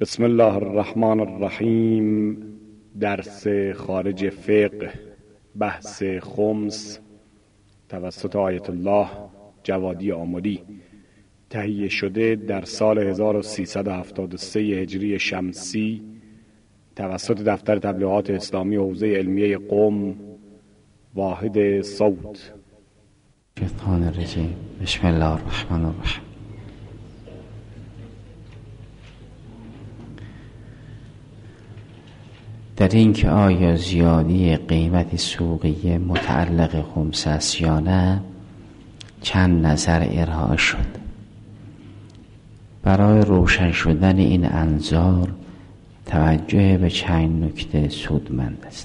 بسم الله الرحمن الرحیم. درس خارج فقه، بحث خمس، توسط آیت الله جوادی آملی، تهیه شده در سال 1373 هجری شمسی توسط دفتر تبلیغات اسلامی حوزه علمیه قم، واحد صوت. شیطان الرجیم. بسم الله الرحمن الرحیم. در این که آیا زیادی قیمت سوقیه متعلق خمس است یا نه چند نظر ارائه شد. برای روشن شدن این انظار توجه به چند نکته سودمند است.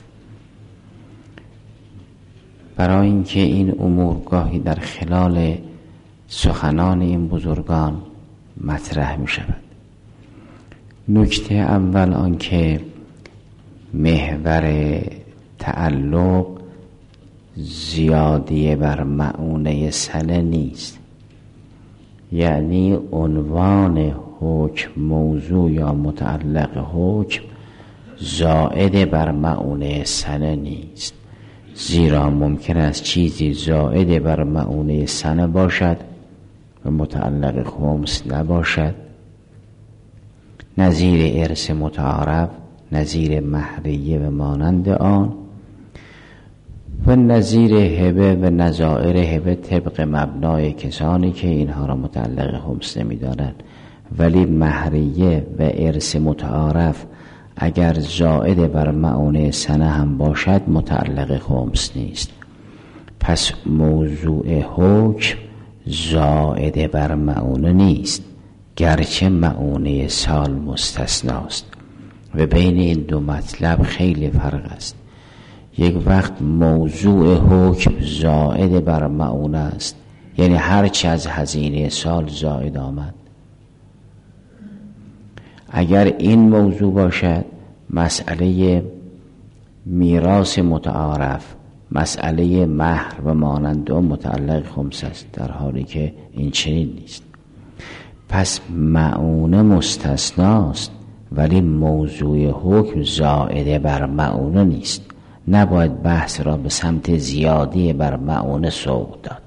برای اینکه این امور گاهی در خلال سخنان این بزرگان مطرح می شود. نکته اول آنکه محور تعلق زیادی بر مؤونه سنه نیست، یعنی عنوان حکم، موضوع یا متعلق حکم زائد بر مؤونه سنه نیست، زیرا ممکن است چیزی زائد بر مؤونه سنه باشد و متعلق خمس نباشد، نظیر ارث متعارف، نظیر مهریه و مانند آن، و نظیر هبه و نظائر هبه طبق مبنای کسانی که اینها را متعلق خمس نمی‌دانند. ولی مهریه و ارث متعارف اگر زائد بر مؤونه سنه هم باشد متعلق خمس نیست. پس موضوع حکم زائد بر مؤونه نیست، گرچه مؤونه سال مستثناست و بین این دو مطلب خیلی فرق است. یک وقت موضوع حکم زائد بر مؤونه است، یعنی هرچی از هزینه سال زائد آمد. اگر این موضوع باشد مسئله میراث متعارف، مسئله مهر و مانند آن متعلق خمس است، در حالی که این چنین نیست. پس مؤونه مستثناست ولی موضوع حکم زائد بر مؤونه نیست. نباید بحث را به سمت زیادی بر مؤونه سوق داد.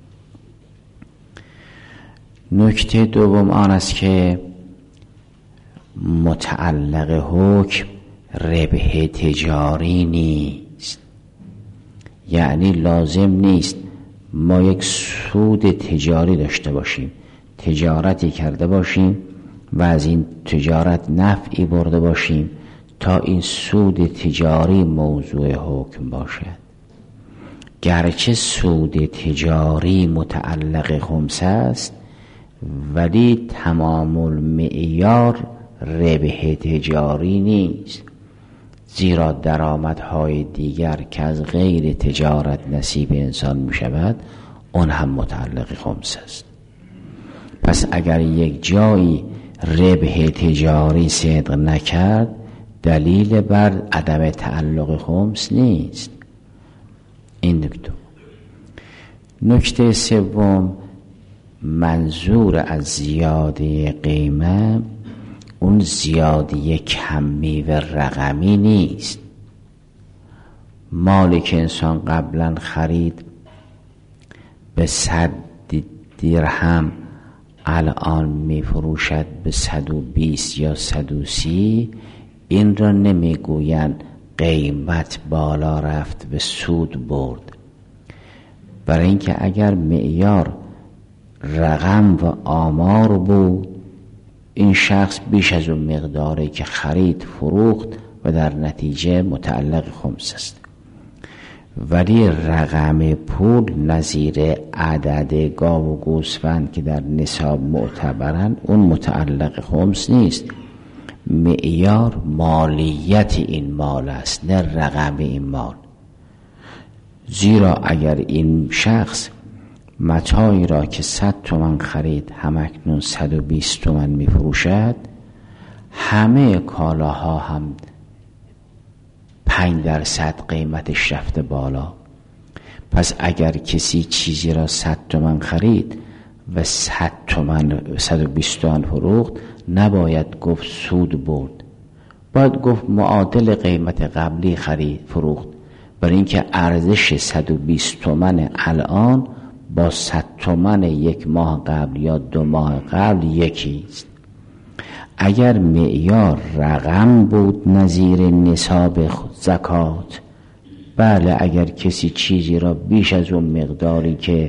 نکته دوم آن است که متعلق حکم ربح تجاری نیست، یعنی لازم نیست ما یک سود تجاری داشته باشیم، تجارتی کرده باشیم و از این تجارت نفعی برده باشیم تا این سود تجاری موضوع حکم باشد. گرچه سود تجاری متعلق خمس است ولی تمام المعیار ربح تجاری نیست، زیرا درآمدهای دیگر که از غیر تجارت نصیب انسان می شود اون هم متعلق خمس است. پس اگر یک جایی ربح تجاری صدق نکرد دلیل بر عدم تعلق خمس نیست. این نکته سوم، منظور از زیاده قیمه اون زیادی کمی و رقمی نیست. مالی که انسان قبلا خرید به 100 درهم الان می فروشد به 120 یا 130، این را نمی گویند قیمت بالا رفت به سود برد. برای اینکه اگر معیار رقم و آمار بود این شخص بیش از اون مقداری که خرید فروخت و در نتیجه متعلق خمس است. ولی رقم پول نظیر عدد گاو و گوسفند که در نصاب معتبرند اون متعلق خمس نیست. معیار مالیت این مال است نه رقم این مال. زیرا اگر این شخص متاعی را که 100 تومان خرید همکنون 120 تومان می فروشد، همه کالاها هم 5% قیمتش رفته بالا. پس اگر کسی چیزی را 100 تومان خرید و 100 تومن 120 تومن فروخت، نباید گفت سود برد، باید گفت معادل قیمت قبلی فروخت، برای اینکه ارزش 120 تومن الان با 100 تومن یک ماه قبل یا 2 ماه قبل یکی است. اگر معیار رقم بود نظیر نصاب زکات، بله، اگر کسی چیزی را بیش از اون مقداری که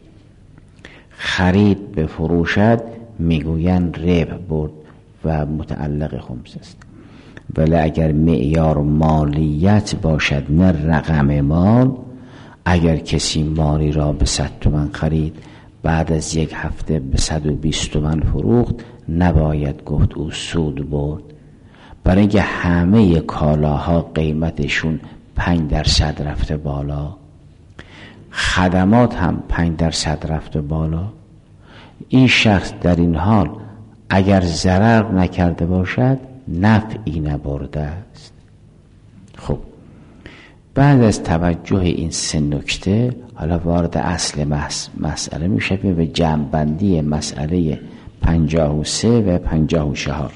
خرید بفروشد میگویند ربح برد و متعلق خمس است. ولی اگر معیار مالیت باشد نه رقم مال، اگر کسی مالی را به 100 تومن خرید بعد از 1 هفته به 120 تومن فروخت، نباید گفت او سود برد، برای اینکه همه کالاها قیمتشون 5% رفته بالا، خدمات هم 5% رفته بالا. این شخص در این حال اگر ضرر نکرده باشد نفعی نبرده است. خب بعد از توجه این 3 نکته حالا وارد اصل مسئله میشویم و جمع‌بندی مسئله 53 و 54.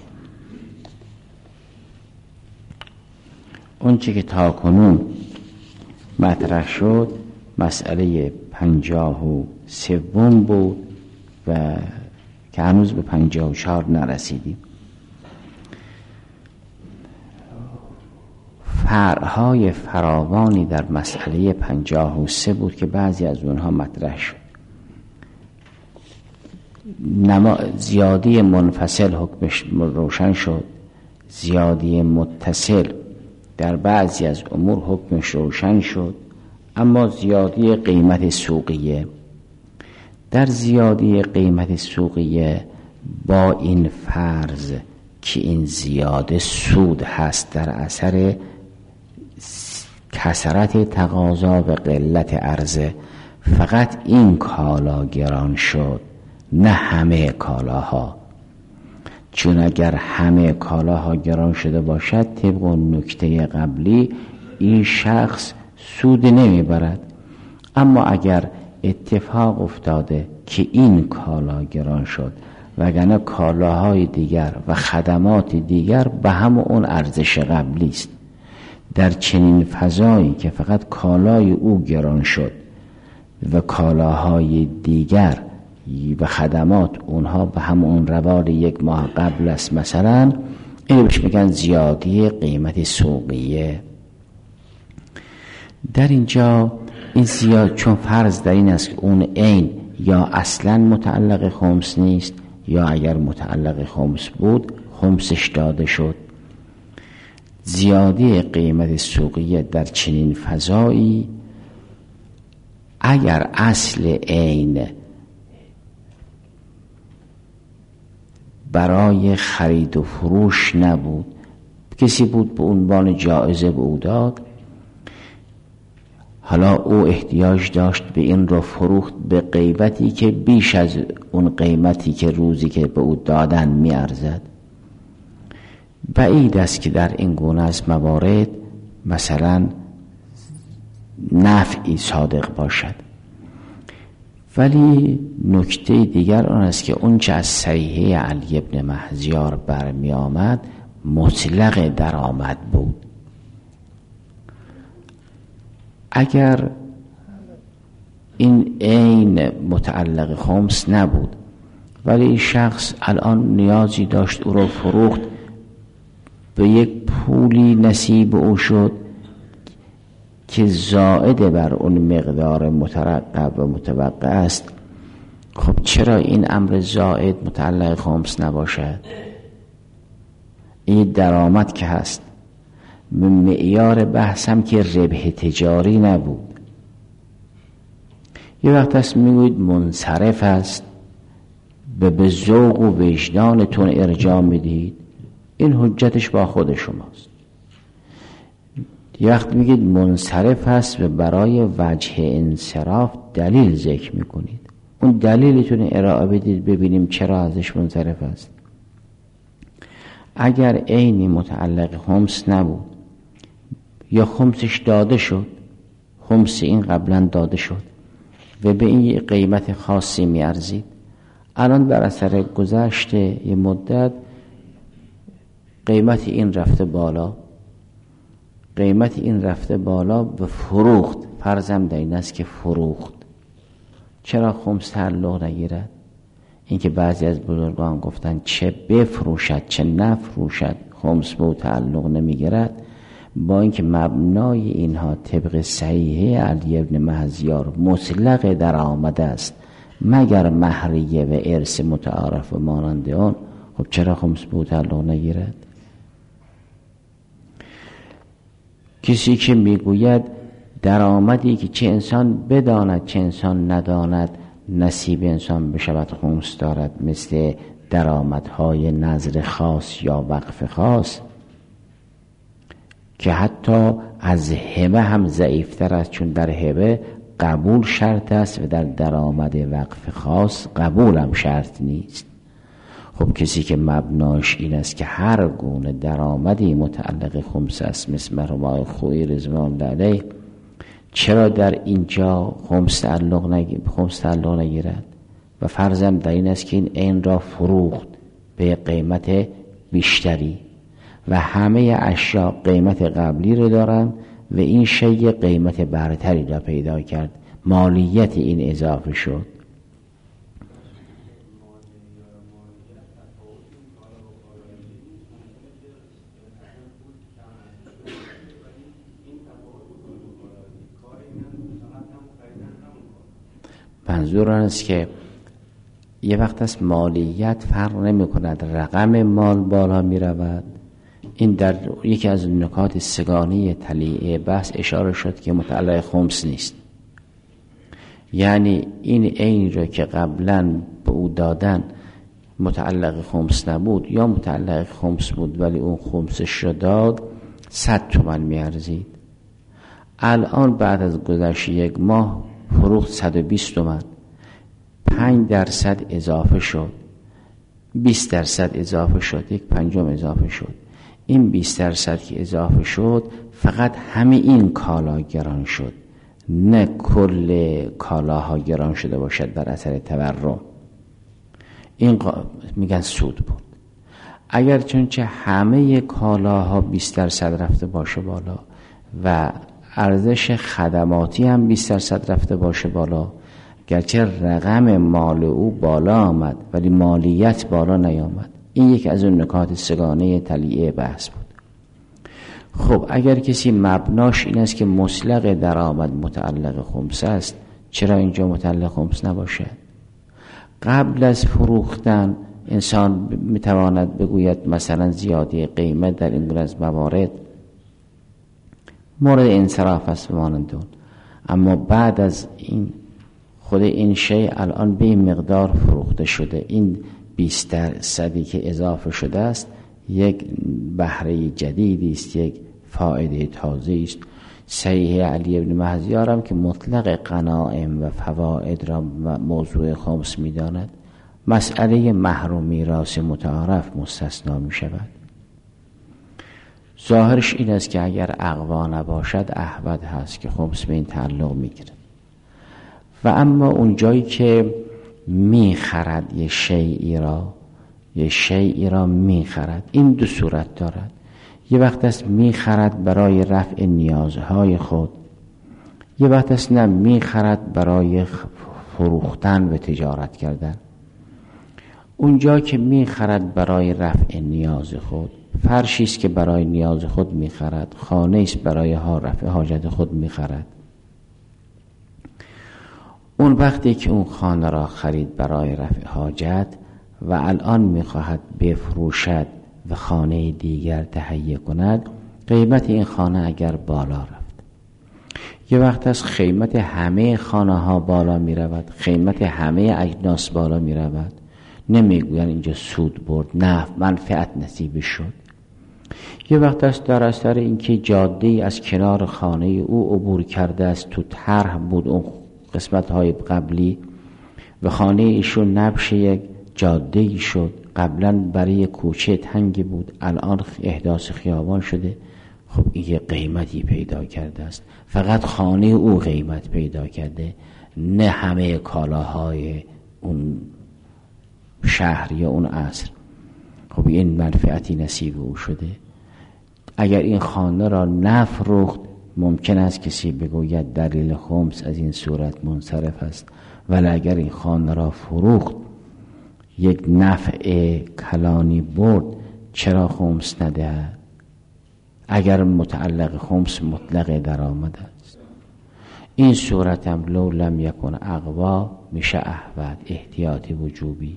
اون چی که تاکنون مطرح شد مسئله 53 بود و که هنوز به 54 نرسیدیم. فرع‌های فراوانی در مسئله 53 بود که بعضی از اونها مطرح شد. زیادی منفصل حکمش روشن شد، زیادی متصل در بعضی از امور حکمش روشن شد، اما زیادی قیمت سوقیه، در زیادی قیمت سوقیه با این فرض که این زیاده سود هست در اثر کثرت تقاضا و قلت عرضه، فقط این کالا گران شد نه همه کالاها، چون اگر همه کالاها گران شده باشد طبق نکته قبلی این شخص سود نمیبرد. اما اگر اتفاق افتاده که این کالا گران شد وگرنه کالاهای دیگر و خدمات دیگر به هم اون ارزش قبلی است، در چنین فضایی که فقط کالای او گران شد و کالاهای دیگر و خدمات اونها به هم اون روال 1 ماه قبل است، مثلا اینو بهش میگن زیادی قیمت سوقیه. در اینجا این زیاد چون فرض در این است که اون عین یا اصلا متعلق خمس نیست یا اگر متعلق خمس بود خمسش داده شد، زیادی قیمت سوقیه در چنین فضایی اگر اصل عین برای خرید و فروش نبود، کسی بود به عنوان جایزه به او داد، حالا او احتیاج داشت به این رو فروخت به قیمتی که بیش از اون قیمتی که روزی که به او دادن می ارزد، بعید است که در این گونه از موارد مثلا نفعی صادق باشد. ولی نکته دیگر آن است که اون چه از صحیحه علی ابن مهزیار برمی آمد مطلق درآمد بود. اگر این عین متعلق خمس نبود ولی این شخص الان نیازی داشت او رو فروخت، به یک پولی نصیب او شد که زائد بر اون مقدار مترقب و متوقع است، خب چرا این امر زائد متعلق خمس نباشد؟ این درآمد که هست، معیار بحثم که ربح تجاری نبود. یه وقت هست میگوید منصرف است، به ذوق و وجدانتون ارجاع میدید، این حجتش با خود شماست. یه وقت میگید منصرف هست و برای وجه انصراف دلیل ذکر میکنید، اون دلیلتون ارائه بدید ببینیم چرا ازش منصرف است. اگر عینی متعلق خمس نبود یا خمسش داده شد، خمس این قبلا داده شد و به این قیمت خاصی میارزید، الان در اثر گذشته یه مدت قیمت این رفته بالا و فروخت. فرضم در این است که فروخت. چرا خمس تعلق نگیرد؟ اینکه بعضی از بزرگان گفتن چه بفروشد چه نفروشد خمس به او تعلق نمیگیرد، با اینکه مبنای اینها طبق صحیحه علی ابن مهزیار مطلق در آمده است مگر مهریه و ارث متعارف و مانند آن. خب چرا خمس به او تعلق نگیرد؟ کسی که میگوید درآمدی که چه انسان بداند چه انسان نداند نصیب انسان بشود خمس دارد، مثل درآمدهای نذر خاص یا وقف خاص که حتی از هبه هم ضعیفتر است، چون در هبه قبول شرط است و در درآمد وقف خاص قبول هم شرط نیست. خب کسی که مبناش این است که هر گونه درآمدی متعلق خمس است مثل مرحوم خویی رضوان الله علیه، چرا در اینجا خمس تعلق نگیرد؟ و فرضم در این است که این عین را فروخت به قیمت بیشتری و همه اشیا قیمت قبلی رو دارن و این شیء قیمت برتری را پیدا کرد، مالیت این اضافه شد. منظور آن است که یه وقت است مالیت فرق نمی کند، رقم مال بالا می رود. این در یکی از نکات سگانی طلیعه بحث اشاره شد که متعلق خمس نیست. یعنی این عین را که قبلا به او دادن متعلق خمس نبود یا متعلق خمس بود ولی اون خمسش را داد 100 تومن می ارزید، الان بعد از گذشت یک ماه فروخت 120 تومن، 5% اضافه شد، 20% اضافه شد، 1/5 اضافه شد. این 20% که اضافه شد فقط همین این کالا گران شد، نه کل کالاها گران شده باشد بر اثر تورم. این میگن سود بود. اگر چونچه همه کالاها 20% رفته باشه بالا و ارزش خدماتی هم 20% رفته باشه بالا، گرچه رقم مال او بالا آمد ولی مالیت بالا نیامد. این یک از اون نکات سگانه طلیعه بحث بود. خب اگر کسی مبناش این است که مطلق درآمد متعلق خمس است، چرا اینجا متعلق خمس نباشه؟ قبل از فروختن انسان میتواند بگوید مثلا زیادی قیمت در این گونه از موارد مورد انصراف است و مانند اون، اما بعد از این خود این شیء الان به این مقدار فروخته شده، این 20% که اضافه شده است یک بهره جدیدی است، یک فایده تازه است. صحیح علی ابن مهزیار هم که مطلق غنایم و فواید را موضوع خمس می‌داند، مسئله محروم میراث متعارف مستثنا می شود. ظاهرش این است که اگر اقوا نباشد احود هست که خمس به این تعلق میگیره. و اما اون جایی که میخرد یه شیئی را میخرد، این دو صورت دارد. یه وقت است میخرد برای رفع نیازهای خود، یه وقت است نه میخرد برای فروختن و تجارت کردن. اونجا که میخرد برای رفع نیاز خود، فرشی است که برای نیاز خود میخرد، خانه است برای رفع حاجت خود میخرد، اون وقتی که اون خانه را خرید برای رفع حاجت و الان میخواهد بفروشد و خانه دیگر تهیه کند، قیمت این خانه اگر بالا رفت، یه وقت از قیمت همه خانه ها بالا می رود، قیمت همه اجناس بالا می رود، نمیگوین اینجا سود برد، نه منفعت نصیب شد. یه وقت است در اثر اینکه جاده‌ای از کنار خانه او عبور کرده است، تو طرح بود اون قسمت های قبلی و خانه ایشون نبش یک جاده‌ای شد، قبلا برای کوچه تنگی بود الان احداث خیابان شده. خب این یه قیمتی پیدا کرده است، فقط خانه او قیمت پیدا کرده، نه همه کالاهای اون شهر یا اون عصر. خب این منفعتی نصیب او شده. اگر این خانه را نفروخت، ممکن است کسی بگوید دلیل خمس از این صورت منصرف است، ولی اگر این خانه را فروخت، یک نفع کلانی برد، چرا خمس ندهد؟ اگر متعلق خمس مطلق درآمد است. این صورت هم لو لم یکن اقوا میشه احوط، احتیاطی وجوبی.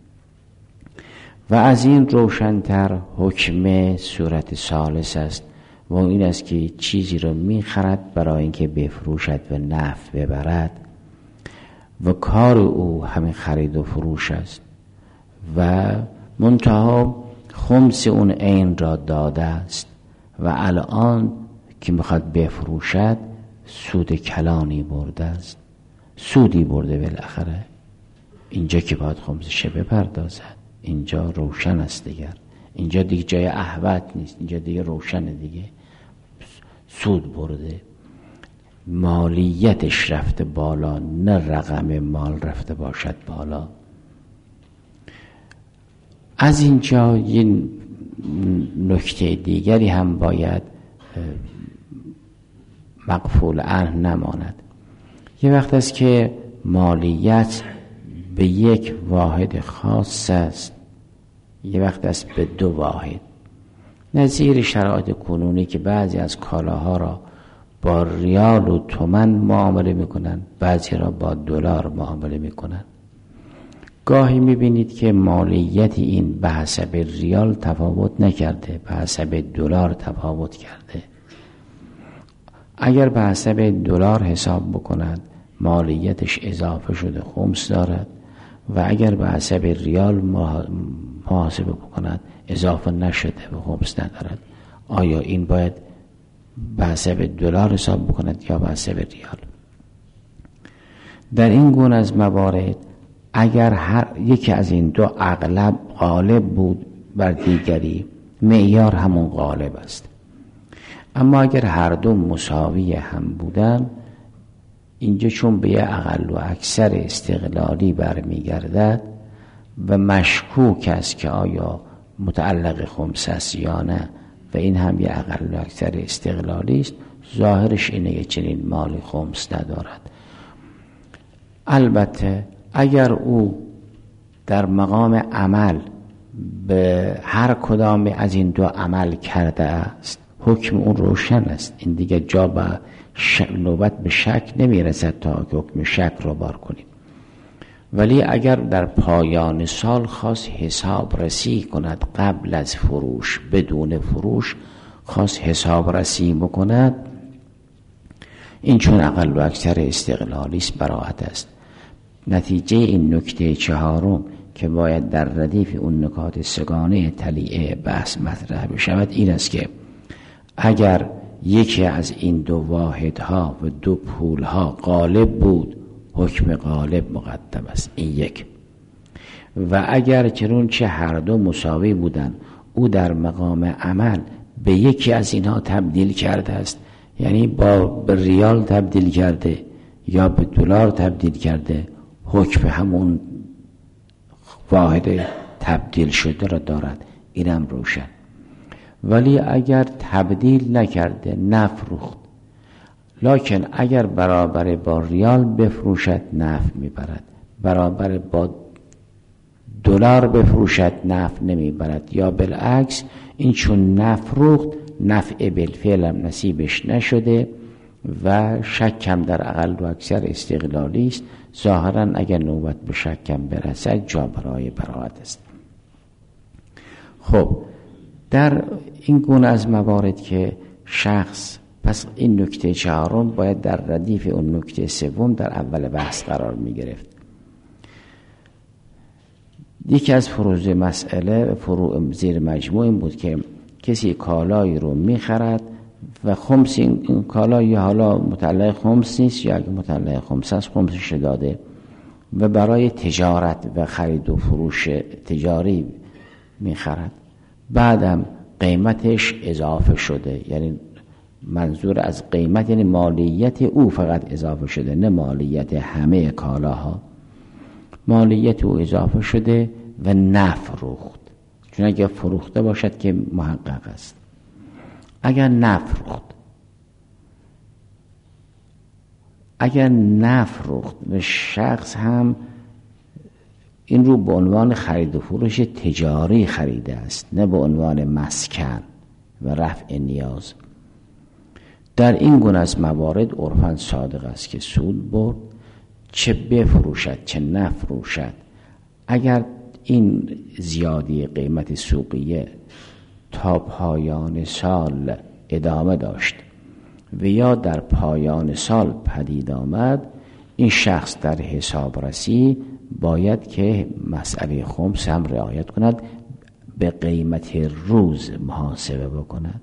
و از این روشنتر حکم صورت ثالث است و این است که چیزی رو میخرد برای اینکه بفروشد و نفع ببرد و کار او همین خرید و فروش است و منتها خمس اون عین را داده است و الان که میخواد بفروشد سود کلانی برده است، سودی برده بالاخره. اینجا که باید خمسش بپردازد، اینجا روشن است دیگر، اینجا دیگه جای احوط نیست، اینجا دیگه روشنه دیگه، سود برده، مالیتش رفته بالا، نه رقم مال رفته باشد بالا. از اینجا یه نکته دیگری هم باید مغفول عنه نماند. یه وقت است که مالیت به یک واحد خاص است، یه وقت است به دو واحد. نظیر شرایط کنونی که بعضی از کالاها را با ریال و تومان معامله میکنن، بعضی را با دلار معامله میکنن. گاهی میبینید که مالیت این به حسب ریال تفاوت نکرده، به حسب دلار تفاوت کرده. اگر به حسب دلار حساب بکند مالیتش اضافه شده، خمس دارد، و اگر به حسب ریال محاسبه بکند اضافه نشده و خمس ندارد. آیا این باید به حسب دلار حساب بکند یا به حسب ریال؟ در این گونه از موارد اگر هر یکی از این دو اغلب غالب بود بر دیگری، معیار همون غالب است. اما اگر هر دو مساوی هم بودن، اینجا چون به اقل و اکثر استقلالی برمیگردد و مشکوک است که آیا متعلق خمس است یا نه، و این هم یه اقل و اکثر استقلالی است، ظاهرش اینه که چنین مال خمس ندارد. البته اگر او در مقام عمل به هر کدام از این دو عمل کرده است، حکم اون روشن است. این دیگه جا به نوبت به شک نمیرسد تا حکم شک رو بار کنیم. ولی اگر در پایان سال خواست حساب رسی کند، قبل از فروش بدون فروش خواست حساب رسی بکند، این چون اقل و اکثر استقلالی است براحت است. نتیجه این نکته چهارم که باید در ردیف اون نکات سگانه طلیعه بحث مطرح بشود این است که اگر یکی از این دو واحدها و دو پولها غالب بود، حکم غالب مقدم است، این یک. و اگر چنانچه هر دو مساوی بودن، او در مقام عمل به یکی از اینها تبدیل کرده است، یعنی به ریال تبدیل کرده یا به دلار تبدیل کرده، حکم همون واحد تبدیل شده را دارد، اینم روشن. ولی اگر تبدیل نکرده، نفروخت، لکن اگر برابر با ریال بفروشد نفع میبرد، برابر با دلار بفروشد نفع نمیبرد، یا بالعکس این چون نفروخت نفع بالفعل هم نصیبش نشده و شکم در اقل و اکثر استقلالی است. ظاهرا اگر نوبت به شکم برسد جا برای براحت است. خب در این گونه از موارد که شخص، پس این نکته چهارم باید در ردیف اون نکته سوم در اول بحث قرار می گرفت. یکی از فروض مسئله فروع زیر مجموع این بود که کسی کالایی رو می خرد و خمس این کالا یا حالا متعلق خمس نیست یا اگه متعلق خمس است خمسش داده و برای تجارت و خرید و فروش تجاری می خرد، بعدم قیمتش اضافه شده، یعنی منظور از قیمت یعنی مالیت او فقط اضافه شده، نه مالیت همه کالاها. مالیت او اضافه شده و نفروخت، چون اگر فروخته باشد که محقق است. اگر نفروخت و شخص هم این رو به عنوان خرید و فروش تجاری خریده است، نه به عنوان مسکن و رفع نیاز، در این گونه از موارد عرفاً صادق است که سود برد، چه بفروشد چه نفروشد. اگر این زیادی قیمت سوقیه تا پایان سال ادامه داشت و یا در پایان سال پدید آمد، این شخص در حسابرسی باید که مسئله خمس هم رعایت کند، به قیمت روز محاسبه بکند.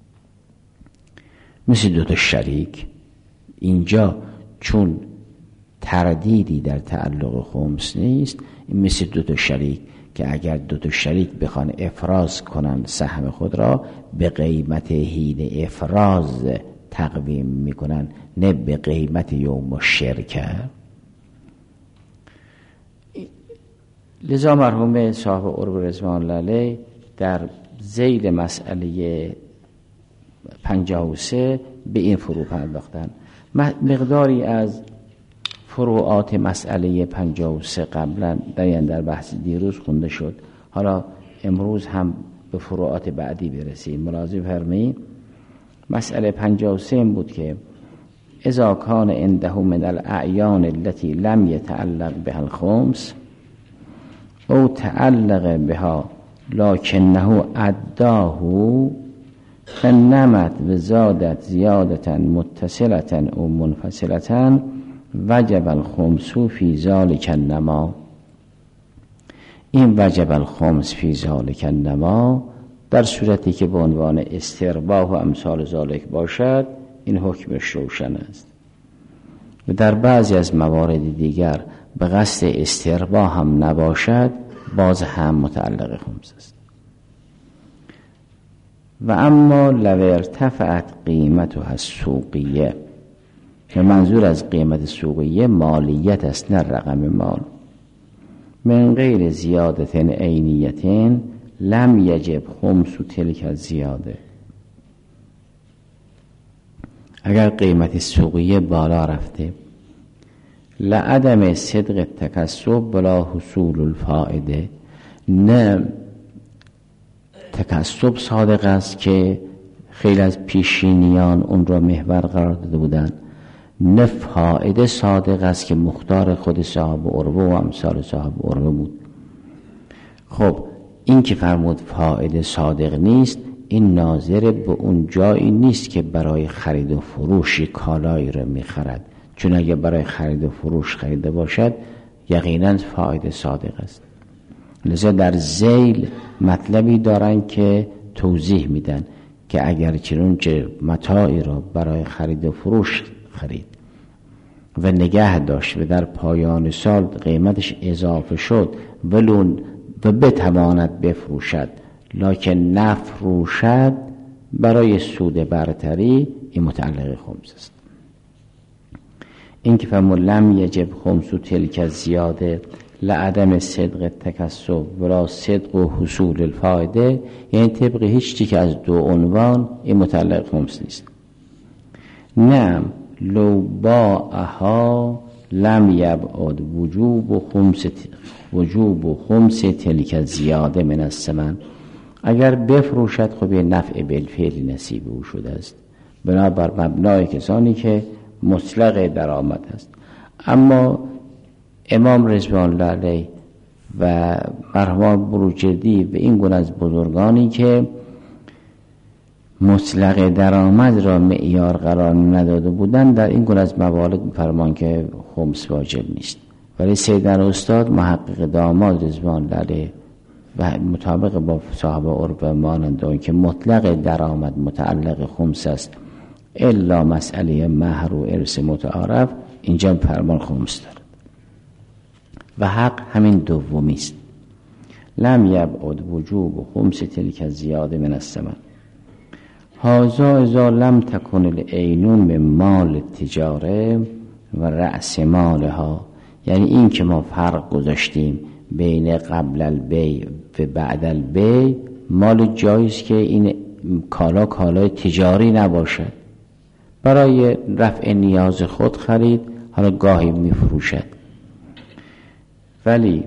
مثل دو تا شریک، اینجا چون تردیدی در تعلق خمس نیست، مثل دو تا شریک که اگر دو تا شریک بخوان افراز کنن سهم خود را، به قیمت حین افراز تقویم میکنن، نه به قیمت یوم الشرکه. لذا مرحوم صاحب قرب رضوان الله علیه در ذیل مسئله 53 به این فرو پرداختن. مقداری از فروعات مسئله 53 قبلا در بحث دیروز خونده شد، حالا امروز هم به فروعات بعدی برسیم. ملاحظه فرمایید مسئله 53 این بود که اذا کان عنده من الاعیان التي لم يتعلق بها الخمس او تعلق بها لكنه اداه فنمت و زادت زیادتا متصلتا او منفصلتا وجب الخمس فی ذلک النما. این وجب الخمس فی ذلک النما در صورتی که به عنوان استرباح و امثال ذالک باشد، این حکمش روشن است. و در بعضی از موارد دیگر به قصد استرباح هم نباشد، باز هم متعلق خمس است. و اما لو ارتفعت قیمتها السوقیه، و منظور از قیمت سوقیه مالیت است نه رقم مال، من غیر زیادت عینیت لم یجب خمس تلک الزیاده. اگر قیمت سوقیه بالا رفته لعدم صدق تکسب بلا حصول الفائده، نه تکسب صادق است که خیلی از پیشینیان اون را محور قرار داده بودند، نه فائده صادق است که مختار خود صاحب عروه و امثال صاحب عروه بود. خب این که فرمود فائده صادق نیست، این ناظر به اون جایی نیست که برای خرید و فروشی کالایی را میخرد، چون اگه برای خرید و فروش خریده باشد یقینا فائده صادق است. لذا در ذیل مطلبی دارن که توضیح میدن که اگر چنانچه متاعی را برای خرید و فروش خرید و نگه داشت و در پایان سال قیمتش اضافه شد و بتواند بفروشد لکن نفروشد برای سود برتری، این متعلق خمس است. این که فرمود لم یجب خمس تلک زیاده لعدم صدق تکسب ولا صدق و حصول الفایده، یعنی طبق هیچ چی که از دو عنوان این متعلق خمس نیست. نعم لو باعها لم یبعد وجوب خمس تلک زیاده من الثمن. اگر بفروشد خب یه نفع بالفعل نصیب او شده است، بنابر مبنای کسانی که مطلق درآمد است. اما امام رضوان الله علیه و مرحوم بروجردی و این گونه از بزرگانی که مطلق درآمد را معیار قرار نداده بودند، در این گونه از موارد فرمان که خمس واجب نیست. ولی سیدن استاد محقق داماد رضوان الله علیه و مطابق با صاحب عرف مانند اون که مطلق درآمد متعلق خمس است الا مسئله مهر و ارث متعارف، اینجا فرمان خمس دارد و حق همین دومی است. لم یبعد وجوب خمس تلک زیاده من الثمن هذا اذا لم تکن العینون من مال التجاره و رأس مالها. یعنی این که ما فرق گذاشتیم بین قبل البیع و بعد البیع مال جاییست که این کالای تجاری نباشد، برای رفع نیاز خود خرید، حالا گاهی میفروشد. ولی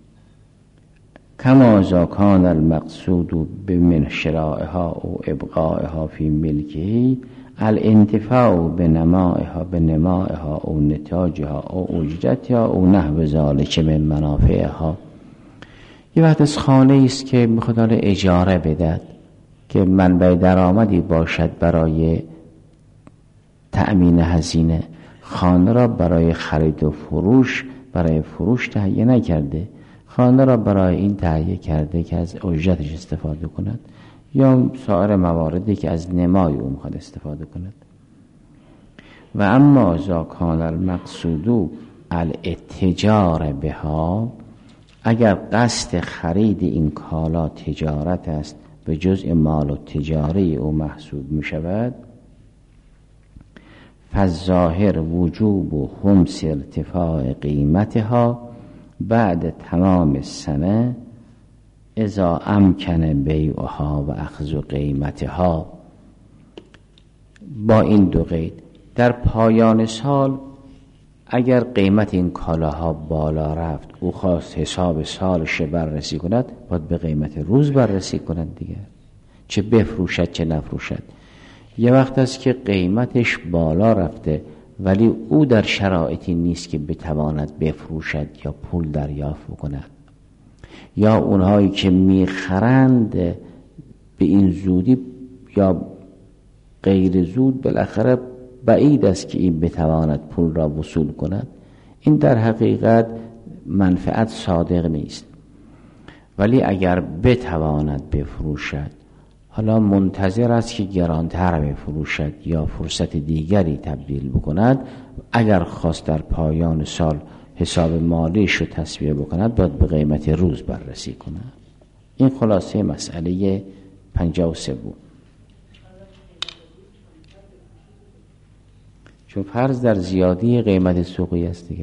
کما اذا کان المقصود بمن شرائها او ابقائها فی ملکه الانتفاع بنمائها او نتاجها او اجرتها او نحو ذلک من منافعها. یه وقت از خانه است که میخواد اجاره بدهد که منبع درآمدی باشد برای تأمین هزینه، خانه را برای خرید و فروش، برای فروش تهیه نکرده، خانه را برای این تهیه کرده که از اجرتش استفاده کند یا سایر مواردی که از نمای او میخواد استفاده کند. و اما اذا کان المقصود الاتجار بها، اگر قصد خرید این کالا تجارت است به جزء مال و تجاری او محسوب می شود، فالظاهر وجوب خمس ارتفاع قیمتها بعد تمام السنه اذا امکن بیعها و اخذ قیمتها. با این دو قید، در پایان سال اگر قیمت این کالاها بالا رفت، او خواست حساب سالش بررسی کند، باید به قیمت روز بررسی کند دیگه، چه بفروشد چه نفروشد. یه وقت است که قیمتش بالا رفته ولی او در شرایطی نیست که بتواند بفروشد یا پول دریافت کند، یا اونهایی که میخرند به این زودی یا غیر زود بالاخره بعید است که این بتواند پول را وصول کند. این در حقیقت منفعت صادق نیست. ولی اگر بتواند بفروشد، حالا منتظر است که گرانتر بفروشد یا فرصت دیگری تبدیل بکند، اگر خواست در پایان سال حساب مالیش رو تصویه بکند، باید به قیمت روز بررسی کند. این خلاصه مسئله 53 بود. چون فرض در زیادی قیمت سوقی است دیگر.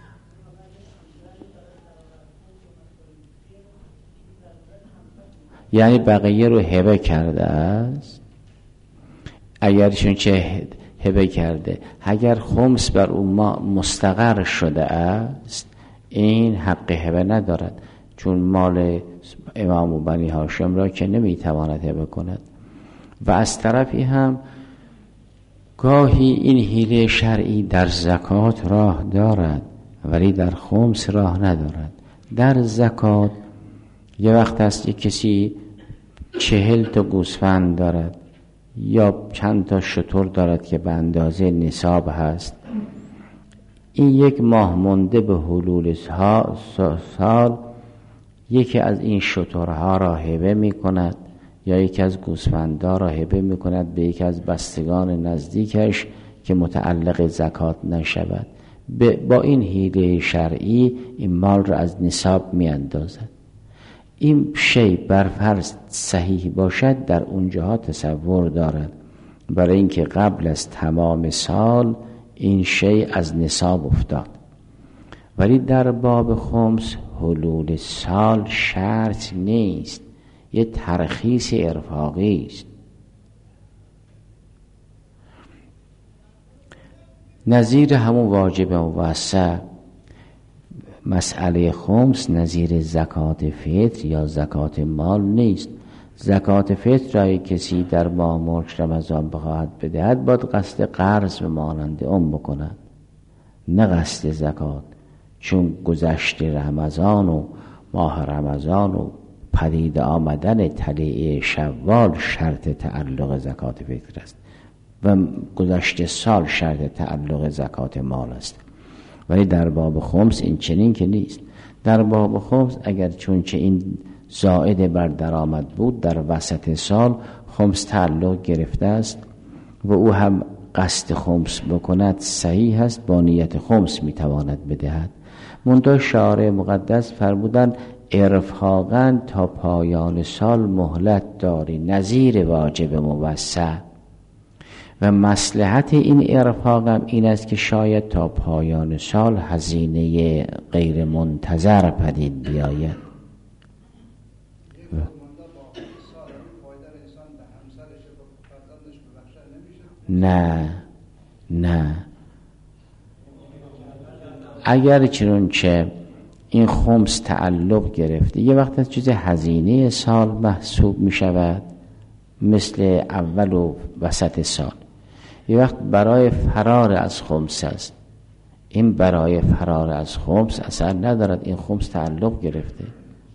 یعنی بقیه رو هبه کرده است، اگرشون چه هبه کرده، اگر خمس بر اون مستقر شده است، این حق هبه ندارد، چون مال امام و بنی هاشم را که نمیتواند هبه کند. و از طرفی هم گاهی این حیله شرعی در زکات راه دارد ولی در خمس راه ندارد. در زکات یه وقت است یک کسی 40 تا گوسفند دارد یا چند تا شتر دارد که به اندازه نصاب هست، این یک ماه مونده به حلول سال یکی از این شترها را هبه می کند یا یکی از گوسفندها را هبه می کند به یکی از بستگان نزدیکش که متعلق زکات نشود. با این حیله شرعی این مال را از نصاب می اندازد. این شی بر فرض صحیح باشد در اونجاها تصور دارد برای اینکه قبل از تمام سال این شی از نصاب افتاد. ولی در باب خمس حلول سال شرط نیست، یه ترخیص ارفاقی است. نظیر همون واجب موسع مسئله خمس نظیر زکات فطر یا زکات مال نیست. زکات فطر را کسی در ماه مارچ رمضان بخواهد بدهد، باید قصد قرض به مانند بکند، نه قصد زکات، چون گذشت رمضان و ماه رمضان و پدید آمدن طلوع شوال شرط تعلق زکات فطر است و گذشت سال شرط تعلق زکات مال است. ولی در باب خمس این چنین که نیست. در باب خمس اگر چون چه این زائد بر درآمد بود، در وسط سال خمس تعلق گرفته است و او هم قصد خمس بکند صحیح است، با نیت خمس میتواند بدهد. منتها شارع مقدس فرمودند ارفاقاً تا پایان سال مهلت داری، نظیر واجب موسع. و مصلحت این ارفاق هم این است که شاید تا پایان سال هزینه غیر منتظر پدید بیاید. نه اگر چنانچه این خمس تعلق گرفته یه وقت از چیز هزینه سال محسوب می شود، مثل اول و وسط سال، یه وقت برای فرار از خمس است. این برای فرار از خمس اثر ندارد، این خمس تعلق گرفته.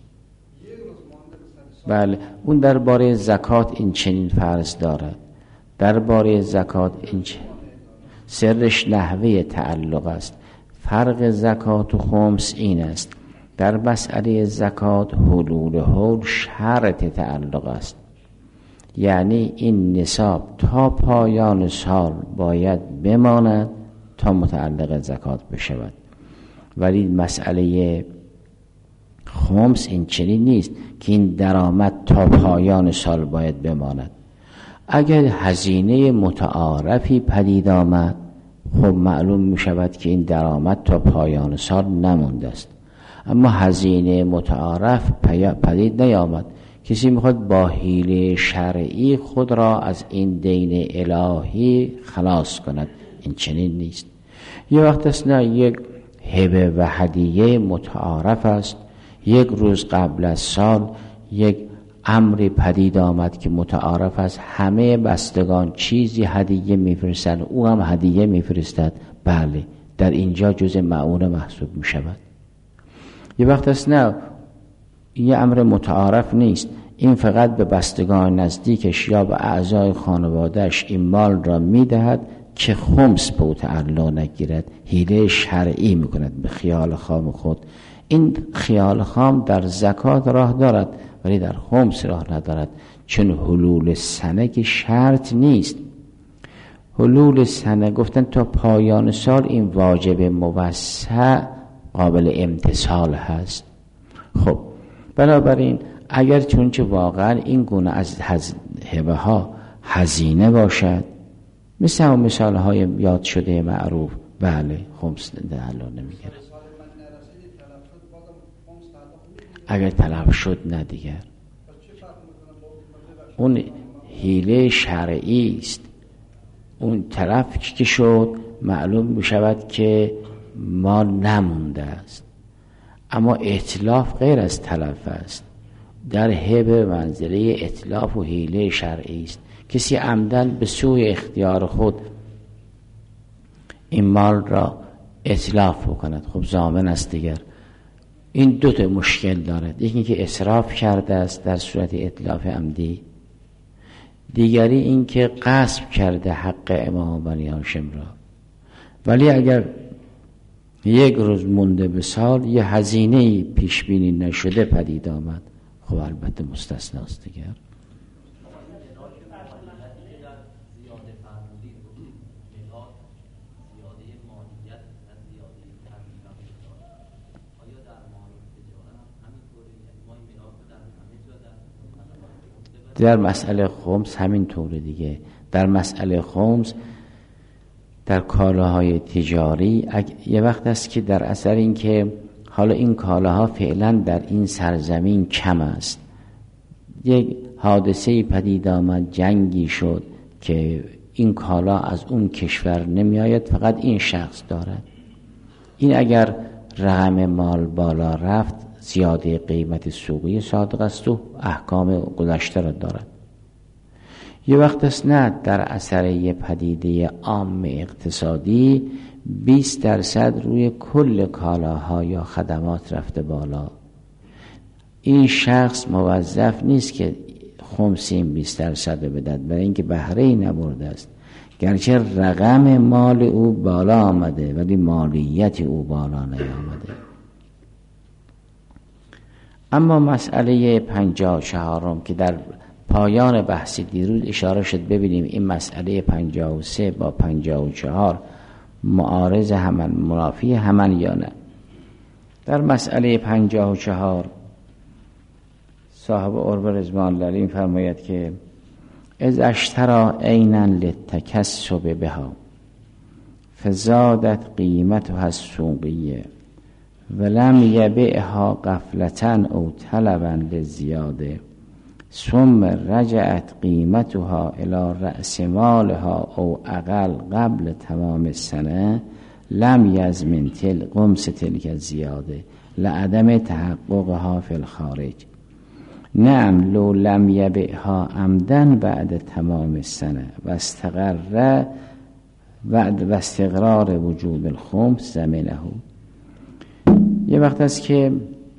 بله، اون درباره زکات این چنین فرض دارد. درباره زکات این سرش نحوه تعلق است. فرق زکات و خمس این است: در مسئله زکات حلول حول شرط تعلق است، یعنی این نصاب تا پایان سال باید بماند تا متعلق زکات بشود. ولی مسئله خمس این چنین نیست که این درآمد تا پایان سال باید بماند. اگر هزینه متعارفی پدید آمد، خب معلوم می شود که این درآمد تا پایان سال نمونده است. اما هزینه متعارف پدید نیامد، کسی میخواد با حیله شرعی خود را از این دین الهی خلاص کند، این چنین نیست. یه وقت است نه، یک هبه و هدیه متعارف است، یک روز قبل از سال یک امری پدید آمد که متعارف است، همه بستگان چیزی هدیه میفرستند، او هم هدیه میفرستد، بله، در اینجا جزء معونه محسوب می شود. یه وقت است نه، یه امر متعارف نیست، این فقط به بستگان نزدیکش یا به اعضای خانوادهش این مال را میدهد که خمس به او تعلق نگیرد، حیله شرعی میکند به خیال خام خود. این خیال خام در زکات راه دارد ولی در خمس راه ندارد، چون حلول سنه که شرط نیست. حلول سنه گفتن تا پایان سال این واجب موسع قابل امتثال هست. خب بنابراین اگر چونچه واقعا این گونه از هبه ها هزینه باشد، مثل هم مثال های یاد شده معروف، بله، خمس تعلق نمیگیرد. اگر تلف شد نه دیگر، اون حیله شرعی است. اون تلف که شد معلوم می شود که مال نمونده است، اما اتلاف غیر از تلف است. در هبه منزله اتلاف و حیله شرعی است. کسی عمدن به سوی اختیار خود این مال را اتلاف بکند، خب ضامن است دیگر. این دو تا مشکل دارد، یکی که اسراف کرده است در صورت اتلاف عمدی، دیگری این که غصب کرده حق امام بنی هاشم را. ولی اگر یک روز مونده به سال یه هزینه پیش بینی نشده پدید آمد، خب البته مستثناست دیگر. در مسئله خمس همین طوره دیگه. در مسئله خمس در کالاهای تجاری یه وقت است که در اثر این که حالا این کالاها فعلا در این سرزمین کم است، یک حادثه پدید آمد، جنگی شد که این کالا از اون کشور نمی آید، فقط این شخص دارد. این اگر رقم مال بالا رفت، زیاده قیمت سوقی صادق است و احکام گذشته را دارد. یه وقت است نه، در اثر یه پدیده عام اقتصادی 20% روی کل کالاها یا خدمات رفته بالا. این شخص موظف نیست که خمس این 20% بدهد، برای اینکه بهره ای نبرده است. گرچه رقم مال او بالا آمده ولی مالیت او بالا نیامده. اما مسئله 54 که در پایان بحث دیروز اشاره شد، ببینیم این مسئله 53 با 54 معارض همان، منافی همان یا نه. در مسئله 54 صاحب عرب رضوان الله فرماید که از اشترا عینا للتکسب بها فزادت قیمتها السوقیه ولم یبعها غفلة او طلبا للزیاده ثم رجعت قیمتها الى رأس مالها او اقل قبل تمام السنه لم یضمن خمس تلک الزیاده لعدم تحققها فی الخارج. نعم لو لم یبعها عمدا بعد تمام السنه و استقرار وجوب الخمس زمینه. یه وقت است که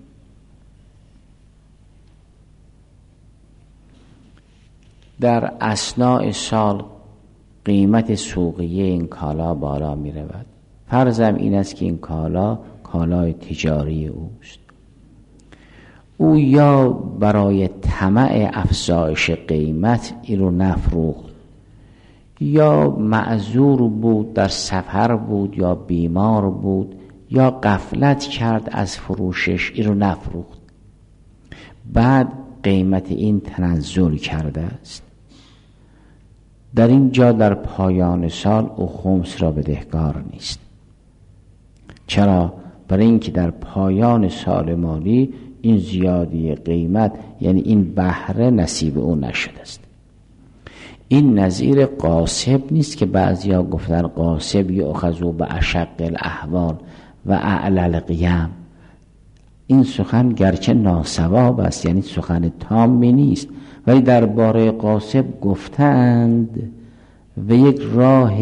در اثناء سال قیمت سوقیه این کالا بالا می رود. فرضم این است که این کالا کالای تجاری اوست. او یا برای طمع افزایش قیمت این رو نفروخت، یا معذور بود، در سفر بود، یا بیمار بود، یا غفلت کرد از فروشش، این رو نفروخت. بعد قیمت این تنزل کرده است. در این جا در پایان سال او خمس را بدهکار نیست. چرا؟ برای اینکه در پایان سال مالی این زیادی قیمت، یعنی این بهره نصیب او نشده است. این نظیر غاصب نیست که بعضیا گفتن غاصب یؤخذ باشق الاحوال و اعلی القیم. این سخن گرچه ناصواب است، یعنی سخن تامی نیست، ولی درباره غاصب گفتند و یک راه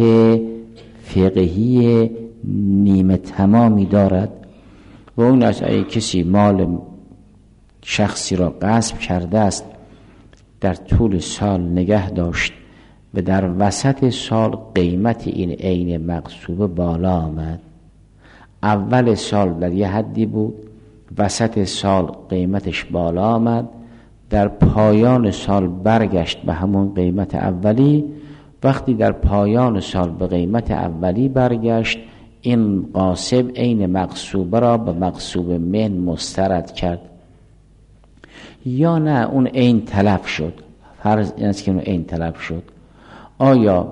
فقهی نیمه تمامی دارد و اون از ای کسی مال شخصی را غصب کرده است، در طول سال نگه داشت و در وسط سال قیمت این عین مغصوبه بالا آمد. اول سال در یه حدی بود، وسط سال قیمتش بالا آمد، در پایان سال برگشت به همون قیمت اولی. وقتی در پایان سال به قیمت اولی برگشت، این غاصب عین مغصوبه را به مغصوب من مسترد کرد. یا نه اون عین تلف شد. فرض این است که اون عین تلف شد. آیا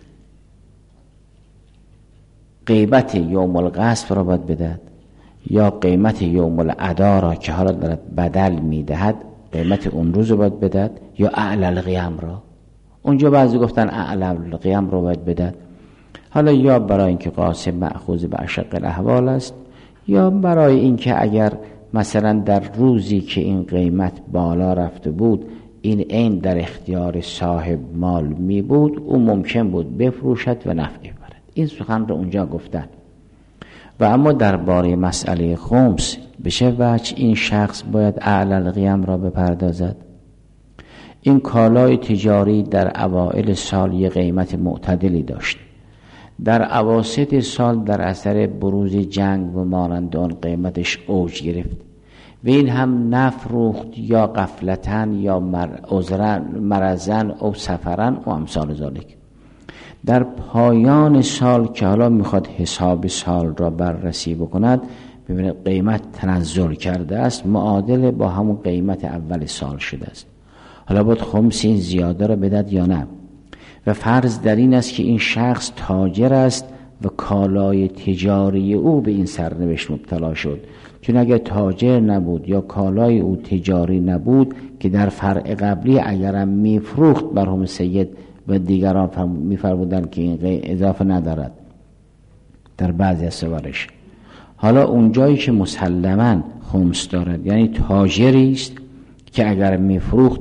قیمت یوم الغصب را باید بدهد یا قیمت یوم الادا را که حالا دارد بدل میدهد قیمت اون روز رو باید بدهد یا اعلی القیام را؟ اونجا بعضی گفتن اعلی القیام را باید بدهد. حالا یا برای اینکه غاصب مأخوذ به اشق الاحوال است، یا برای اینکه اگر مثلا در روزی که این قیمت بالا رفته بود این عین در اختیار صاحب مال می بود، او ممکن بود بفروشد و نفعی برد. این سخن رو اونجا گفتن. و اما درباره مسئله خمس به چه وجه این شخص باید اعلی القیام را بپردازد؟ این کالای تجاری در اوائل سال یه قیمت معتدلی داشت. در اواسط سال در اثر بروز جنگ و مانند آن قیمتش اوج گرفت و این هم نفروخت یا غفلتن یا مرزن او سفرن و امثال ذالک. در پایان سال که حالا میخواد حساب سال را بررسی بکند، ببینید قیمت تنزل کرده است، معادل با همون قیمت اول سال شده است. حالا باید خمس این زیاده را بدهد یا نه؟ و فرض در این است که این شخص تاجر است و کالای تجاری او به این سرنوشت مبتلا شد. چون اگر تاجر نبود یا کالای او تجاری نبود که در فرع قبلی اگرم میفروخت مرحوم سید و دیگران میفرمودند که این اضافه ندارد در بعضی از سوارش. حالا اونجایی که مسلماً خمس دارد، یعنی تاجری است که اگر میفروخت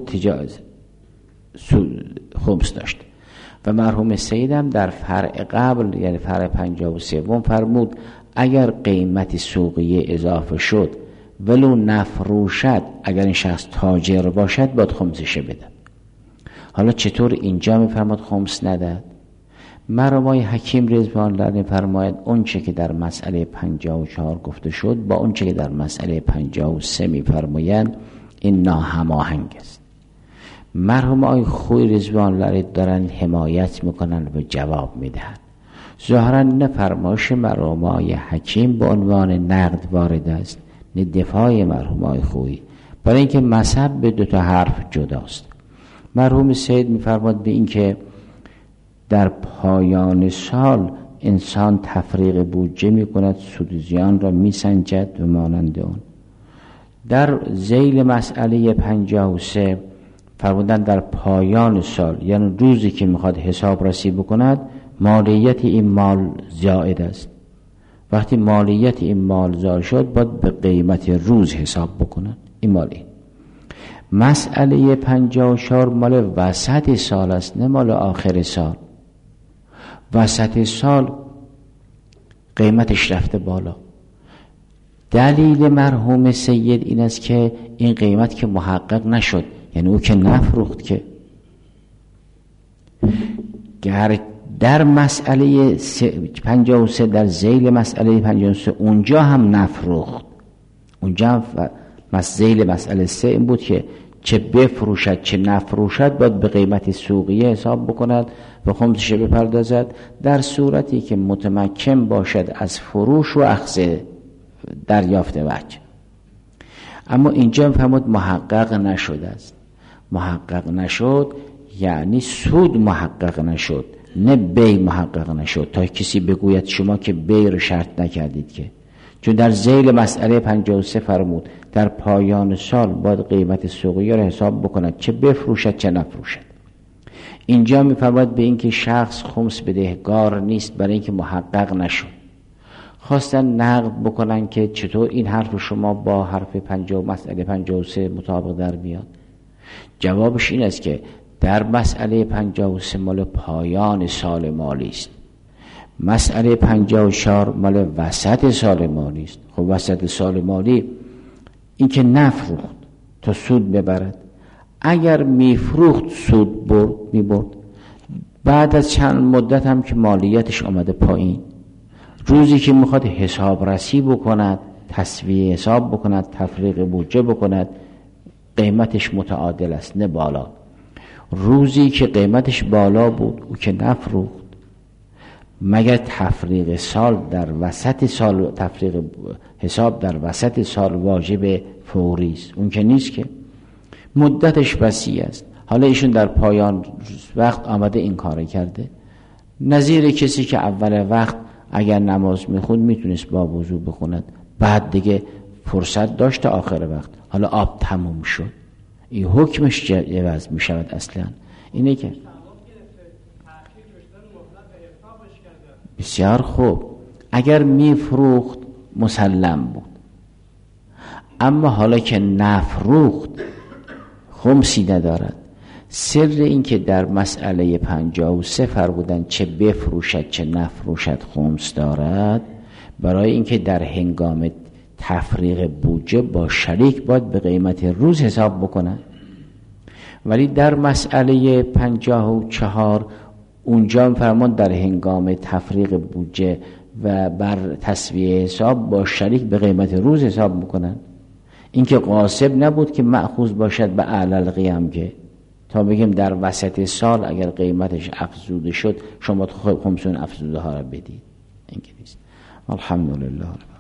خمس داشت. و مرحوم سیدم در فرع قبل یعنی فرع 53 فرمود اگر قیمت سوقیه اضافه شد ولو نفروشد، اگر این شخص تاجر باشد باید خمسش بده. حالا چطور اینجا میفرماد خمس ندهد؟ مرحوم حکیم رضوان الله میفرماید اون چه که در مسئله 54 گفته شد با اون چه که در مسئله 53 میفرمایند این ناهماهنگ است. مرحوم آقای خوی رضوان الله دارن حمایت میکنن و جواب میدهن. ظاهرا نه فرمایش مرحوم آقای حکیم به عنوان نقد وارد است نه دفاع مرحوم آقای خوی، برای اینکه مذهب به دو تا حرف جداست. مرحوم سید می‌فرماد به این که در پایان سال انسان تفریق بودجه می‌کند، سود و زیان را می‌سنجد و مانند اون. در ذیل مسئله 53 فرمودن در پایان سال، یعنی روزی که میخواد حساب رسی بکند، مالیت این مال زائد است. وقتی مالیت این مال زائد شد باید به قیمت روز حساب بکنند. این مالی مسئله 54 مال وسط سال است، نه مال آخر سال. وسط سال قیمتش رفته بالا. دلیل مرحوم سید این است که این قیمت که محقق نشد، یعنی او که نفروخت، که در مسئله 53 در ذیل مسئله 53 اونجا هم نفروخت. اونجا هم ذیل مسئله 3 این بود که چه بفروشد چه نفروشد باید به قیمت سوقیه حساب بکند و خمسش بپردازد، در صورتی که متمکن باشد از فروش و اخذ دریافت وجه. اما اینجا فرمود محقق نشده است. محقق نشد یعنی سود محقق نشد، نه بی محقق نشد، تا کسی بگوید شما که بی رو شرط نکردید. که چون در ذیل مسئله 53 فرمود در پایان سال باید قیمت سوقیه رو حساب بکند، چه بفروشد چه نفروشد. اینجا میفرماید به این که شخص خمس بدهکار نیست برای اینکه محقق نشد. خواستن نقد بکنن که چطور این حرف شما با حرف مسئله 53 مطابق در میاد. جوابش این است که در مسئله 53 مال پایان سال مالی است، مسئله 54 مال وسط سال مالی است. خب وسط سال مالی این که نفروخت تا سود ببرد، اگر میفروخت سود میبرد، بعد از چند مدت هم که مالیاتش آمده پایین، روزی که میخواد حساب رسی بکند، تسویه حساب بکند، تفریق بودجه بکند، قیمتش متعادل است نه بالا. روزی که قیمتش بالا بود او که نفروخت، مگر تفریق سال در وسط سال، تفریق حساب در وسط سال واجب فوری است، اون که نیست، که مدتش وسیع است. حالا ایشون در پایان وقت آمده این کار کرده، نظیر کسی که اول وقت اگر نماز میخوند میتونست با وضو بخوند، بعد دیگه فرصت داشت آخر وقت، حالا آب تموم شد، این حکمش عوض میشود. اصلا اینه که بسیار خوب، اگر میفروخت مسلم بود، اما حالا که نفروخت خمسی ندارد. سر این که در مسئله 53 فرمودن چه بفروشد چه نفروشد خمس دارد، برای اینکه در هنگام تفریق بودجه با شریک باید به قیمت روز حساب بکنن. ولی در مسئله 54 اونجا فرمان در هنگام تفریق بودجه و بر تسویه حساب با شریک به قیمت روز حساب بکنن. اینکه قاصب نبود که مأخوذ باشد به اعلی القیام، که تا بگیم در وسط سال اگر قیمتش افزوده شد شما خمسون افزوده ها را بدید، این که نیست. الحمدلله.